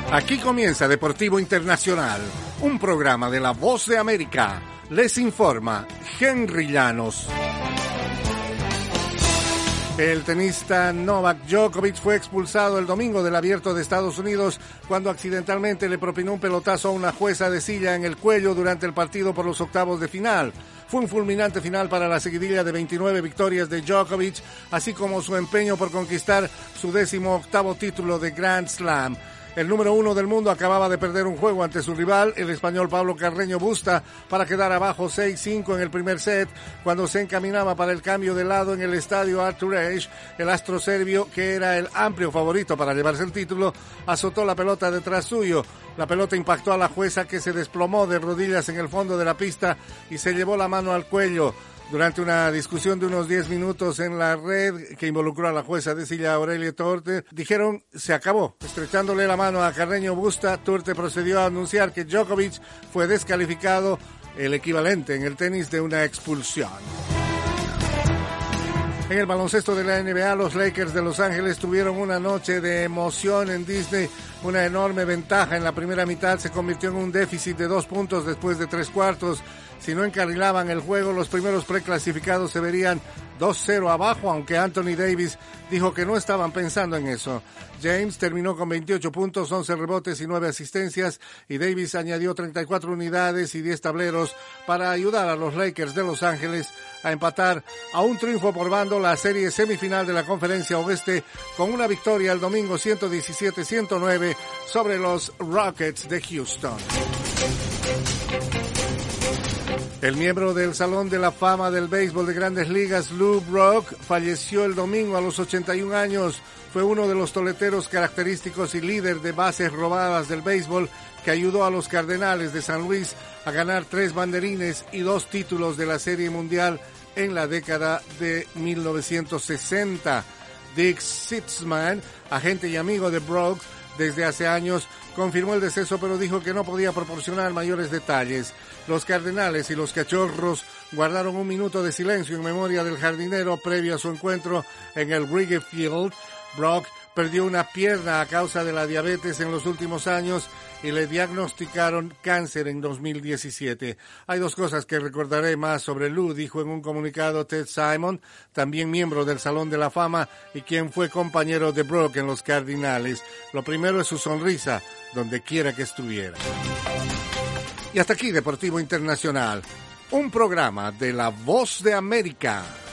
Aquí comienza Deportivo Internacional, un programa de La Voz de América. Les informa Henry Llanos. El tenista Novak Djokovic fue expulsado el domingo del Abierto de Estados Unidos cuando accidentalmente le propinó un pelotazo a una jueza de silla en el cuello durante el partido por los octavos de final. Fue un fulminante final para la seguidilla de 29 victorias de Djokovic, así como su empeño por conquistar su 18º título de Grand Slam. El número 1 del mundo acababa de perder un juego ante su rival, el español Pablo Carreño Busta, para quedar abajo 6-5 en el primer set. Cuando se encaminaba para el cambio de lado en el estadio Arthur Ashe, el astro serbio, que era el amplio favorito para llevarse el título, azotó la pelota detrás suyo. La pelota impactó a la jueza, que se desplomó de rodillas en el fondo de la pista y se llevó la mano al cuello. Durante una discusión de unos 10 minutos en la red que involucró a la jueza de silla Aurelia Torte, dijeron se acabó. Estrechándole la mano a Carreño Busta, Torte procedió a anunciar que Djokovic fue descalificado, el equivalente en el tenis de una expulsión. En el baloncesto de la NBA, los Lakers de Los Ángeles tuvieron una noche de emoción en Disney. Una enorme ventaja en la primera mitad se convirtió en un déficit de 2 puntos después de 3 cuartos. Si no encarrilaban el juego, los primeros preclasificados se verían 2-0 abajo, aunque Anthony Davis dijo que no estaban pensando en eso. James terminó con 28 puntos, 11 rebotes y 9 asistencias, y Davis añadió 34 unidades y 10 tableros para ayudar a los Lakers de Los Ángeles a empatar a un triunfo por bando la serie semifinal de la Conferencia Oeste, con una victoria el domingo 117-109 sobre los Rockets de Houston. El miembro del Salón de la Fama del Béisbol de Grandes Ligas, Lou Brock, falleció el domingo a los 81 años. Fue uno de los toleteros característicos y líder de bases robadas del béisbol, que ayudó a los Cardenales de San Luis a ganar 3 banderines y 2 títulos de la Serie Mundial en la década de 1960. Dick Sitzman, agente y amigo de Brock desde hace años, confirmó el deceso, pero dijo que no podía proporcionar mayores detalles. Los Cardenales y los Cachorros guardaron un minuto de silencio en memoria del jardinero previo a su encuentro en el Wrigley Field. Brock perdió una pierna a causa de la diabetes en los últimos años y le diagnosticaron cáncer en 2017. Hay 2 cosas que recordaré más sobre Lou, dijo en un comunicado Ted Simon, también miembro del Salón de la Fama y quien fue compañero de Brock en los Cardinales. Lo primero es su sonrisa, donde quiera que estuviera. Y hasta aquí Deportivo Internacional, un programa de La Voz de América.